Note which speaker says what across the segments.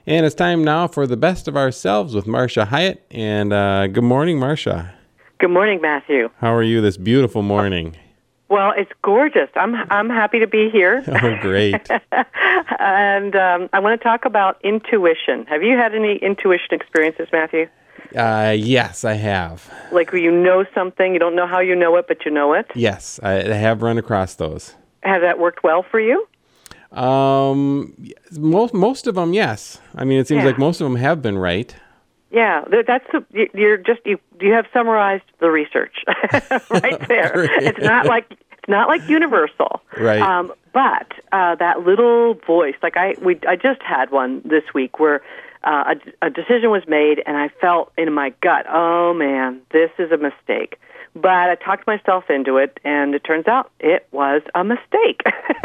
Speaker 1: And it's time now for the best of ourselves with Marcia Hyatt. And good morning, Marcia.
Speaker 2: Good morning, Matthew.
Speaker 1: How are you this beautiful morning?
Speaker 2: Well, it's gorgeous. I'm happy to be here.
Speaker 1: Oh, great.
Speaker 2: And I want to talk about intuition. Have you had any intuition experiences, Matthew?
Speaker 1: Yes, I have.
Speaker 2: Like where you know something, you don't know how you know it, but you know it?
Speaker 1: Yes, I have run across those.
Speaker 2: Has that worked well for you?
Speaker 1: Most of them, yes. I mean, it seems like most of them have been right.
Speaker 2: Yeah, you have summarized the research right there. It's not like universal,
Speaker 1: right?
Speaker 2: But that little voice, like I just had one this week where a decision was made, and I felt in my gut, oh man, this is a mistake. But I talked myself into it, and it turns out it was a mistake.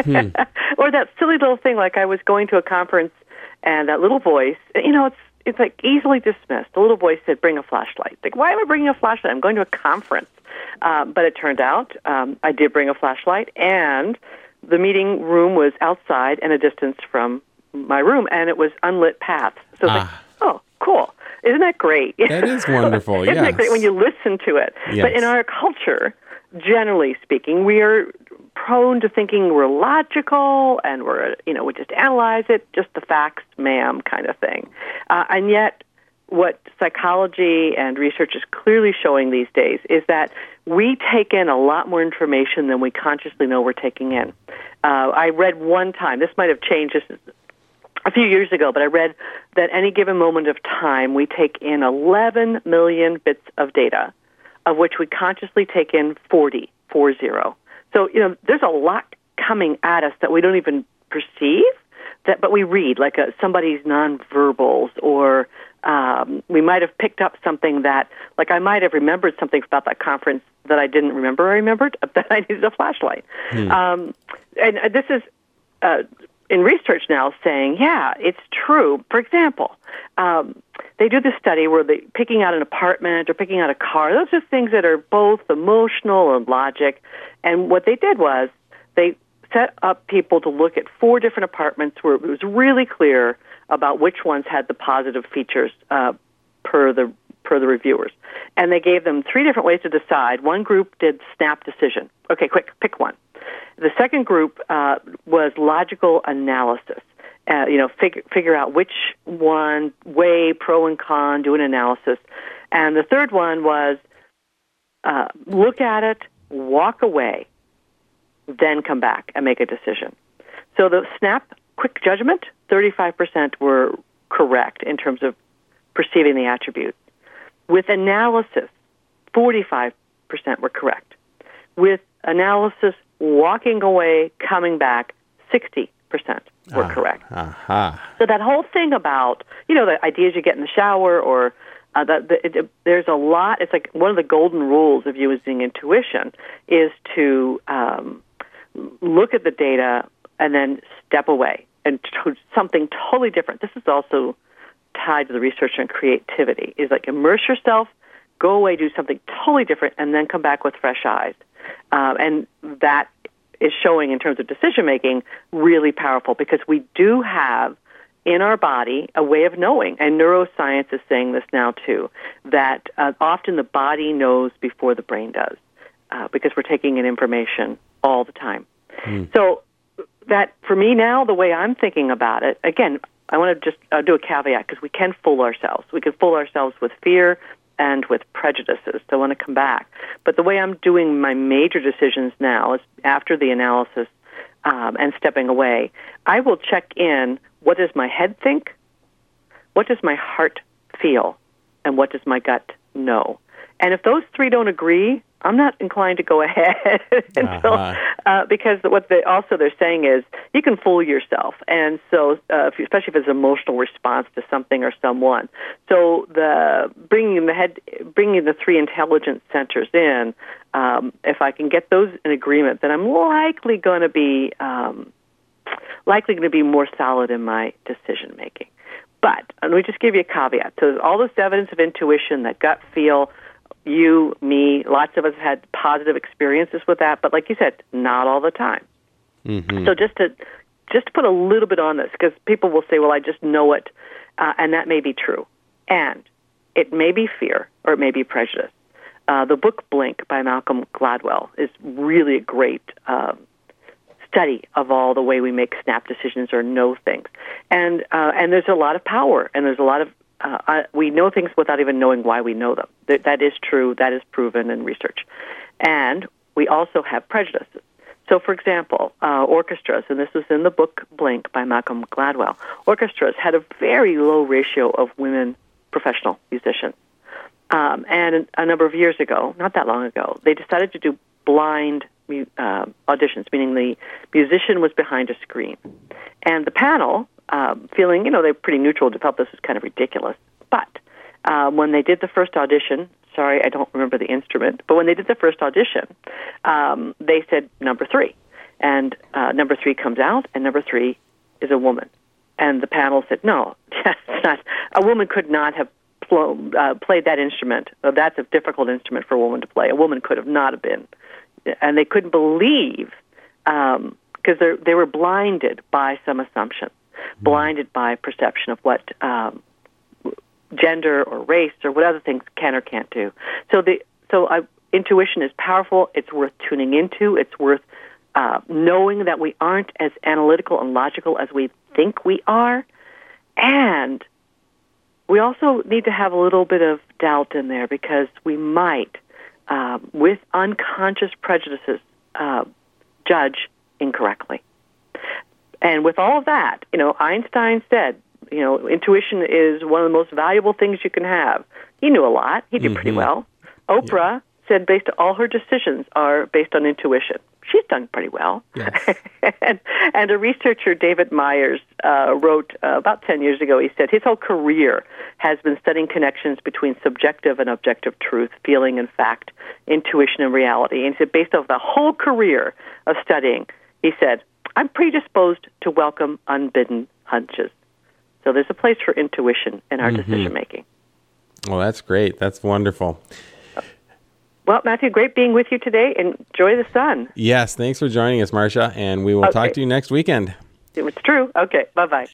Speaker 2: Or that silly little thing, like I was going to a conference, and that little voice, it's like easily dismissed. The little voice said, bring a flashlight. Like, why am I bringing a flashlight? I'm going to a conference. But it turned out I did bring a flashlight, and the meeting room was outside and a distance from my room, and it was unlit paths. So it's like, oh, cool. Isn't that great?
Speaker 1: That is wonderful, yes.
Speaker 2: Isn't it great when you listen to it?
Speaker 1: Yes.
Speaker 2: But in our culture, generally speaking, we are prone to thinking we're logical and we just analyze it, just the facts, ma'am, kind of thing. And yet, what psychology and research is clearly showing these days is that we take in a lot more information than we consciously know we're taking in. I read one time, this might have changed a few years ago, but I read that any given moment of time, we take in 11 million bits of data, of which we consciously take in 40. So, there's a lot coming at us that we don't even perceive, but we read, like somebody's nonverbals, or we might have picked up something that, like I might have remembered something about that conference that I didn't remember I remembered, that I needed a flashlight. And this is in research now saying, yeah, it's true. For example, they do this study where they're picking out an apartment or picking out a car. Those are things that are both emotional and logic. And what they did was they set up people to look at 4 different apartments where it was really clear about which ones had the positive features per the reviewers. And they gave them 3 different ways to decide. One group did snap decision. Okay, quick, pick one. The second group was logical analysis. Figure out which one, weigh pro and con, do an analysis. And the third one was look at it, walk away, then come back and make a decision. So the snap, quick judgment, 35% were correct in terms of perceiving the attribute. With analysis, 45% were correct. With analysis, walking away, coming back, 60% were correct. So that whole thing about, the ideas you get in the shower or there's a lot. It's like one of the golden rules of using intuition is to look at the data and then step away and something totally different. This is also tied to the research on creativity. Is like immerse yourself, go away, do something totally different, and then come back with fresh eyes. And that is showing in terms of decision-making really powerful because we do have in our body a way of knowing, and neuroscience is saying this now too, that often the body knows before the brain does because we're taking in information all the time. So that, for me now, the way I'm thinking about it, again, I want to just do a caveat because we can fool ourselves. We can fool ourselves with fear and with prejudices. So I want to come back. But the way I'm doing my major decisions now is after the analysis and stepping away, I will check in, what does my head think? What does my heart feel? And what does my gut know? And if those 3 don't agree, I'm not inclined to go ahead because what they're saying is you can fool yourself, and so especially if it's an emotional response to something or someone. So bringing the 3 intelligence centers in, if I can get those in agreement, then I'm likely going to be more solid in my decision making. But let me just give you a caveat. So all this evidence of intuition, that gut feel. You, me, lots of us had positive experiences with that, but like you said, not all the time. So just to put a little bit on this, because people will say, well, I just know it, And that may be true. And it may be fear or it may be prejudice. The book Blink by Malcolm Gladwell is really a great study of all the way we make snap decisions or know things. And there's a lot of power, and there's a lot of we know things without even knowing why we know them. That is true. That is proven in research. And we also have prejudices. So, for example, orchestras, and this is in the book Blink by Malcolm Gladwell, orchestras had a very low ratio of women professional musicians. And a number of years ago, not that long ago, they decided to do blind auditions, meaning the musician was behind a screen. And the panel, feeling, they're pretty neutral, felt this was kind of ridiculous. But when they did the first audition, sorry, I don't remember the instrument, but when they did the first audition, they said number 3. And number 3 comes out, and number 3 is a woman. And the panel said, no, that's not. A woman could not have played that instrument. That's a difficult instrument for a woman to play. A woman could have not have been. And they couldn't believe, because they were blinded by some assumptions, blinded by perception of what gender or race or what other things can or can't do. So intuition is powerful. It's worth tuning into. It's worth knowing that we aren't as analytical and logical as we think we are. And we also need to have a little bit of doubt in there, because we might, with unconscious prejudices, judge incorrectly. And with all of that, Einstein said, intuition is one of the most valuable things you can have. He knew a lot. He did pretty well. Oprah said all her decisions are based on intuition. She's done pretty well. Yes. and a researcher, David Myers, wrote about 10 years ago, he said his whole career has been studying connections between subjective and objective truth, feeling and fact, intuition and reality. And he said, based off the whole career of studying, he said, I'm predisposed to welcome unbidden hunches. So there's a place for intuition in our decision-making.
Speaker 1: Well, that's great. That's wonderful.
Speaker 2: Well, Matthew, great being with you today. Enjoy the sun.
Speaker 1: Yes, thanks for joining us, Marcia, and we will talk to you next weekend.
Speaker 2: It's true. Okay, bye-bye.